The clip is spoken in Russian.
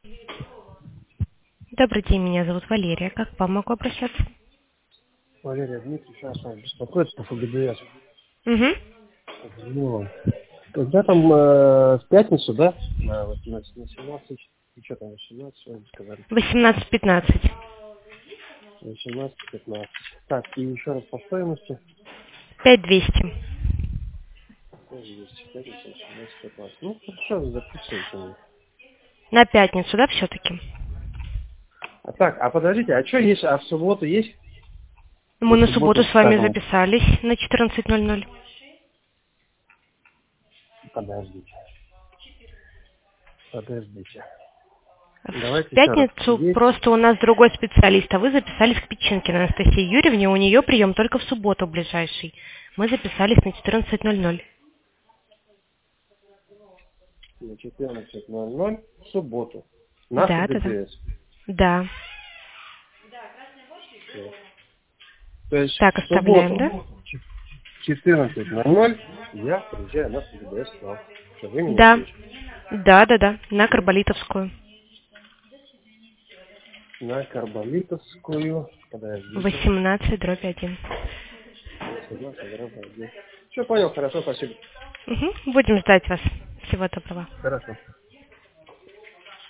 Добрый день, меня зовут Валерия. Как к вам могу обращаться? Валерия Дмитриевич, сейчас вас беспокоит по ФГДС. Угу. Ну, когда там в пятницу, да? На 18, на 17, и что там, 18, сегодня сказали? 18:15. 18-15. Так, и еще раз по стоимости. 5200. 200, пятница, 18-15. Ну, хорошо, записывайте мне. На пятницу, да, все-таки? А так, а подождите, а что есть, а в субботу есть? Мы На на субботу субботу, с вами скажем, записались на 14:00. подождите, подождите. В Давайте еще раз. пятницу Есть. просто у нас другой специалист, а вы записались к Печенкиной Анастасии Юрьевне, у нее прием только в субботу ближайший. Мы записались на 14:00. На 14:00 в субботу. На Да, да, да. ФГДС. Да. То есть Так, в оставляем, субботу да? 14:00 я приезжаю на ФГДС к вам. Что, вы меня Да. ждете. Да, да, да. На Карболитовскую. На Карболитовскую, подождите, 18/1. 18:1. Все, понял, хорошо, спасибо. Угу. Будем ждать вас. Всего доброго. Хорошо.